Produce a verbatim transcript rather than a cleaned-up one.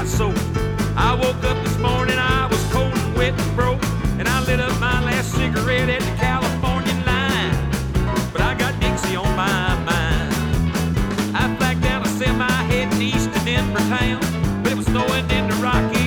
got soaked. I woke up this morning, I was cold and wet and broke, and I lit up my last cigarette at the California line. But I got Dixie on my mind. I flagged down a semi heading east to Denver town, but it was snowing in the Rockies.